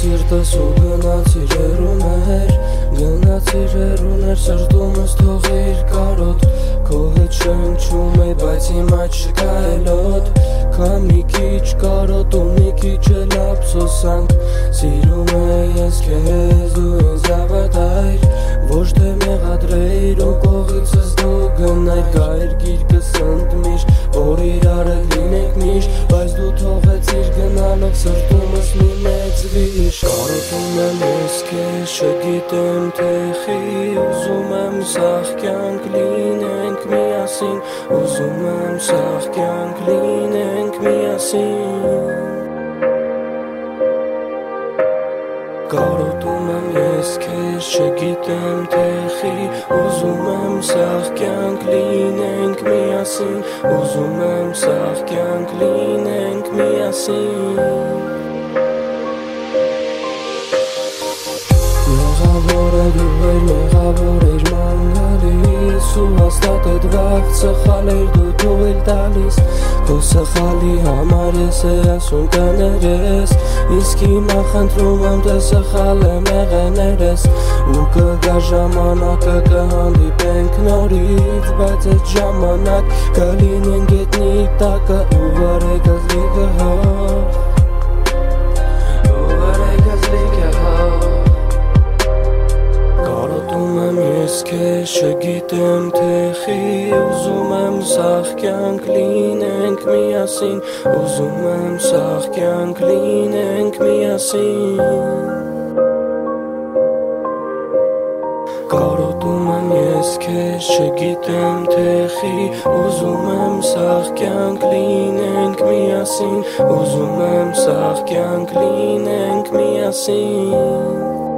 սիրտս ու գնացիր հեռուներ Գնացիր հեռուներ սրտումս թողիր կարոտ Քո հետ շնչում էի բայց հիմա չկա էլոտ Քա մի քիչ կարոտ ու մի քիչ էլ ափսոսանք Սիրում էի ես քեզ ու ինձ հավատայր Ոչ թե մեղադրեիր ու կողիցս դու գնայր Գայր գիրկս ընդմիշտ որ իրար լինենք միշտ Բայց դու թողեցիր գնալով սրտումս մի մեծ վիշ Կարոտում եմ ես քեզ չգիտեմ թե խի Ուզում եմ սաղ կյանք լինենք միասին Ուզում եմ սաղ կյանք լինենք միասին Կարոտում եմ ես քեզ չգիտեմ թե խի Ուզում եմ սաղ կյանք լինենք միասին Ուզում եմ սաղ կյանք լինենք միասին Մեղավոր է դու էր, մեղավոր էր ման գալիս Ու հաստատ էդ վաղ սխալ էր դու թույլ տալիս Քո սխալի համար ես է ասում կներես Իսկ հիմա խնդրում եմ թե սխալ եմ եղեներես Ու կգա ժամանակը կհանդիպենք նորից Բայց այդ ժամանակ կլինենք գետնի տակը ու վարեկս լիքը հող Ես քեզ չգիտեմ թե խի Ուզում եմ սաղ կյանք լինենք միասին Ուզում եմ սաղ կյանք լինենք միասին Կարոտում եմ ես քեզ չգիտեմ թե խի Ուզում եմ սաղ կյանք լինենք միասին Ուզում եմ սաղ կյանք լինենք միասին